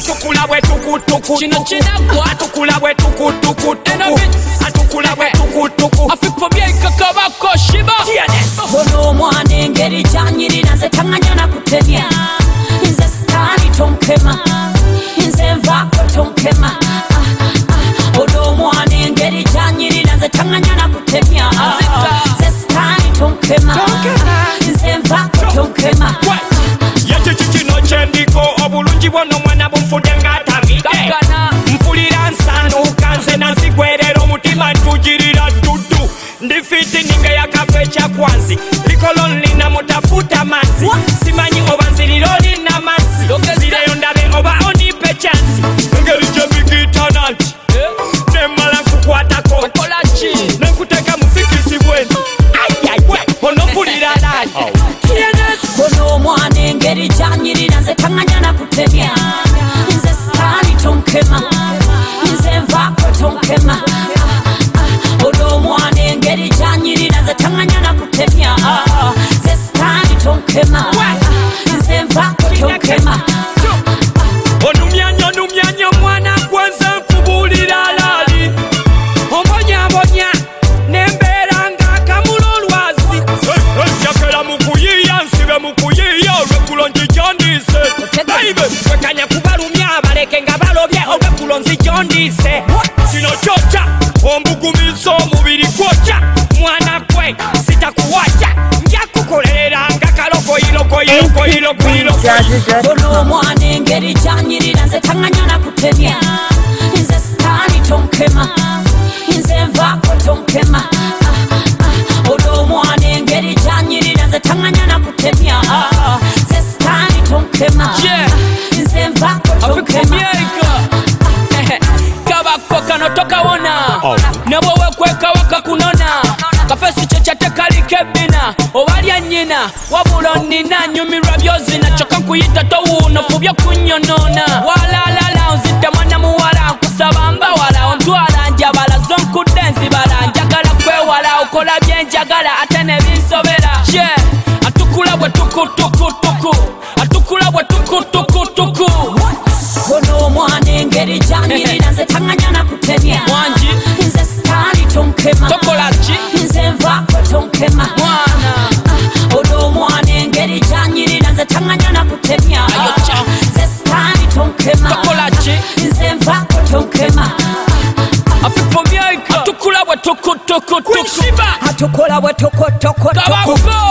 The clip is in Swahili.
atukula bwe tukutuku Chino chinagwa atukula bwe tukutuku atukula bwe tukutuku afipo byeka kabako shiba Ono mwana engeri janyirira nze tanganya na kutemya nze stani tonkema nze nvako tonkema Ono mwana engeri janyirira nze tanganya na kutemya nze stani tonkema nze nvako tonkema Kino chendiko obulungi bwono mwana bumfudde ngatamide mpulira nsanuka nze nazigwerera omutima ntujirira dudu ndifiti ninga yakafe kyakwansi likolo nlina mutafuta mazzi simanyi oba nziriro lina mazzi zireyo ndabe oba onipe chansi ngeri gyemigita nanti nemala nkukwatako nenkuteka mufikisi bwenu onompulira lani Ono mwana engeri janyirira nze tanganya na kutemya nze stani tonkema nze nvako tonkema Ono mwana engeri janyirira nze tanganya na kutemya nze stani tonkema nze nvako tonkema onumyanyo mwana gwenze nkubulira lali ombonyabonya nembeera ng'akamula olwazi jakera mukuyiya nsibe mukuyiya olweggulo njijondiise baibe twekanya kubalumya abaleke nga balobye olweggulo nzijondiise kino kyokya ombugumiza omubiri gwokya mwana gwe sitakuwajja njakukolerera nga kalogoyilogoyilogoyilogoyilo Ono mwana engeri janyirira nze tanganya na kutemya nze stani tonkema nze nvako tonkema Ono mwana engeri janyirira nze tanganya na kutemya nze stani tonkema nze nvako tonkema kabako kano tokawona nabwe wekweka wakakunona kafesi kyo kyatekaliko ebbina obalya nnyina wabula nnina nyumirwa byozina kyokka nkuyita towuuno fubye kunyonoona walalala onzidde mwana muwala nkusaba mbawala ontwala njabala zonkudde nzibala njagala kwewala okola byenjagala ate ne binsobera atukula bwe tukutukutuku atukula bwe tukutukutuku Ono mwana engeri janyirira nze tanganya na kutemya Mwanji nze stani tonkema tokolaki nze nvako tonkema Ono mwana engeri janyirira nze tanganya na kutemya nze stani tonkema tokolaki nze nvako tonkema afipo byaika atukula bwe tukutukutuku atukola bwe tukutukutuku kabako